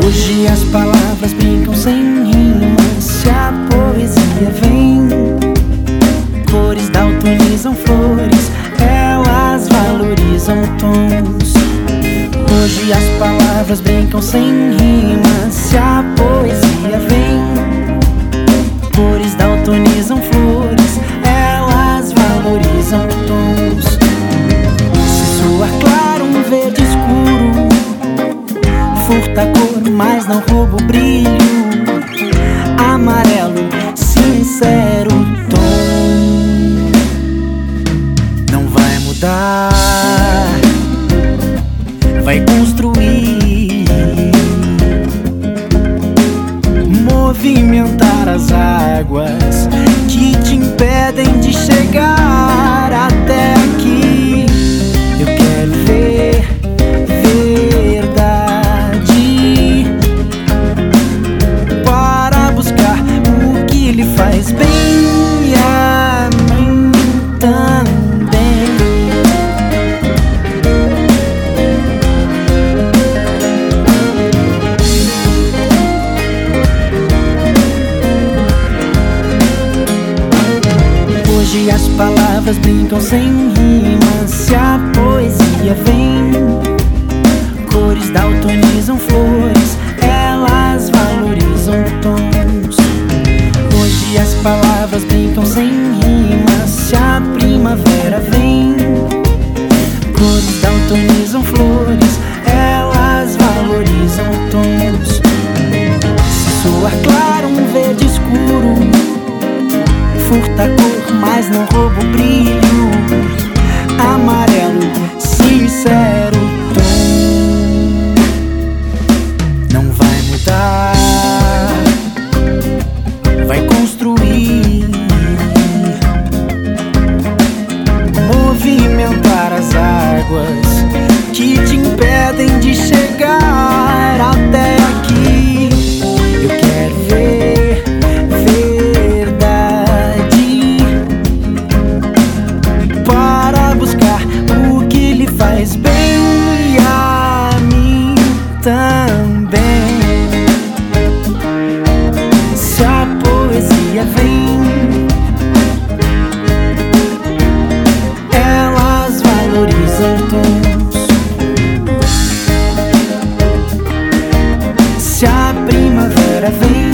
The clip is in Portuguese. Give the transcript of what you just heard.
Hoje as palavras brincam sem rimas. Se a poesia vem, cores daltonizam flores, elas valorizam tons. Hoje as palavras brincam sem rimas. Se a poesia vem, cores daltonizam flores, elas valorizam tons. Se soar claro, um verde escuro furta a cor, mas não rouba o brilho. Amarelo, sincero tom. Não vai mudar, vai construir, movimentar as águas que te impedem de chegar até aqui. Eu quero ver verdade para buscar o que lhe faz bem e a mim também. Hoje as palavras brincam sem rimas. Se a poesia vem, cores daltonizam flores, elas valorizam tons. Hoje as palavras brincam sem rimas. Se a primavera vem, cores daltonizam flores, elas valorizam tons. Se soar claro, um verde escuro furta a cor, mas não rouba o brilho. Amarelo, sincero tom. Não vai mudar, vai construir, movimentar as águas que te impedem de chegar até aqui. Eu quero ver faz bem e a mim também. Se a poesia vem, elas valorizam tons. Se a primavera vem,